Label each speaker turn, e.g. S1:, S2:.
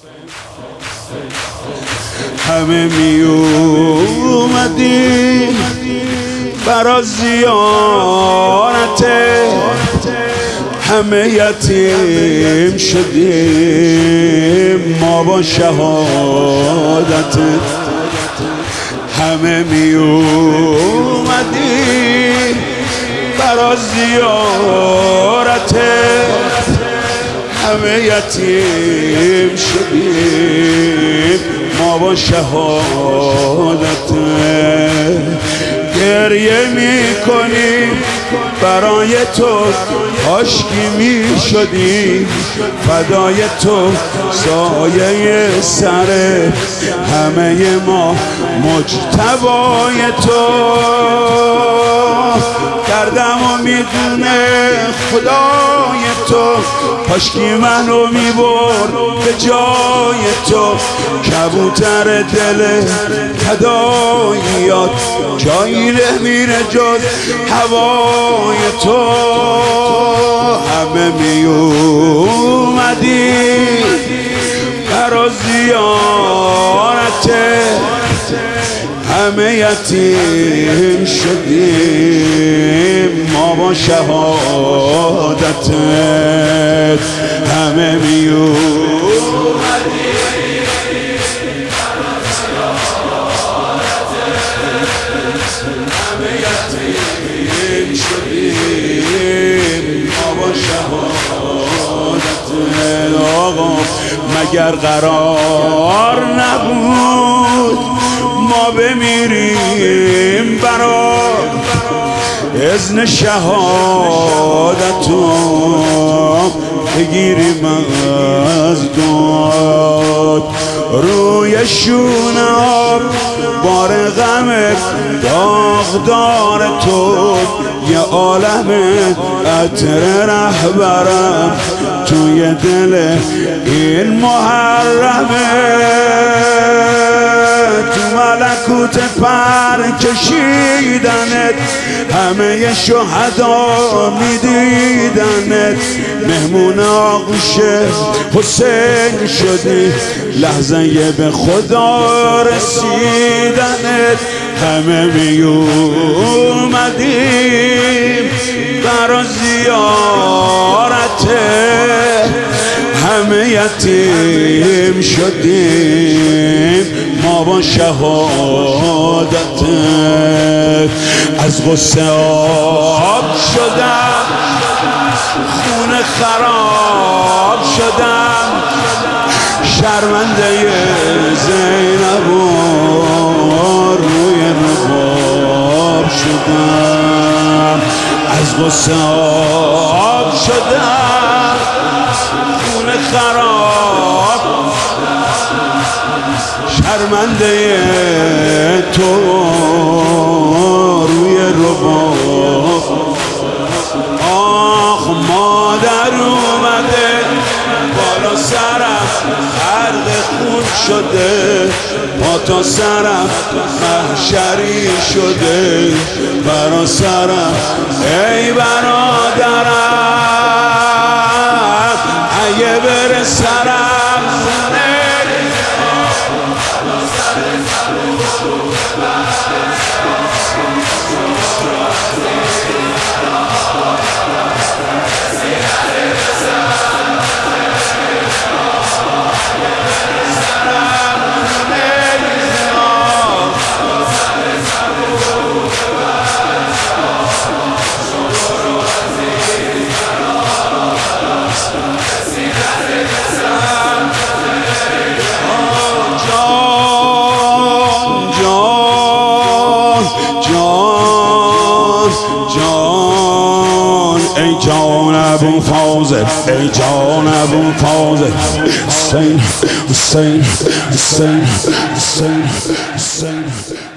S1: همه می اومدی برا زیارت، همه یتیم شدیم ما با شهادت. همه می اومدی برا زیارت، همه یتیم شدیم ما با شهادت. گریه میکنیم برای تو، کاشکی میشدیم فدای تو، سایه سر همه ما مجتبای تو. دردمو میدونه خدای تو، کاشکی منو میبرد به جای تو. کبوتر دل فداییات جایی نمیره جز هوای تو. همه می اومدی برا زیارت، همه یتیم شدیم ما با شهادت. همه می اومدی همه یتیم شدیم ما با شهادت. آقا مگر قرار نبود ما بمیریم برا اذن شهادتو بگیریم از داد. روی شونه آب بار غم داغدار تو، یه عالم عطر رهبرم توی دل این محرمه. تو ملکوت پر کشیدنت همه شهدا میدیدنت، مهمون آغوش حسین شدی لحظه به خدا رسیدنت. همه می اومدیم برا زیارت، همه یتیم شدیم ما با شهادت. از غصه آب شدم خونه خراب شدم، شرمنده زینب روی رباب شدم. از غصه آب شدم خونه خراب، شرمنده تو روی رباب. آخ مادر اومده بالا سرم غرق خون شده، پا تا سرم محشری شده برا سرم. ای برادرم اگه بره سرم ای جان ابو فاضل، ای جان ابو فاضل، حسین حسین حسین حسین حسین.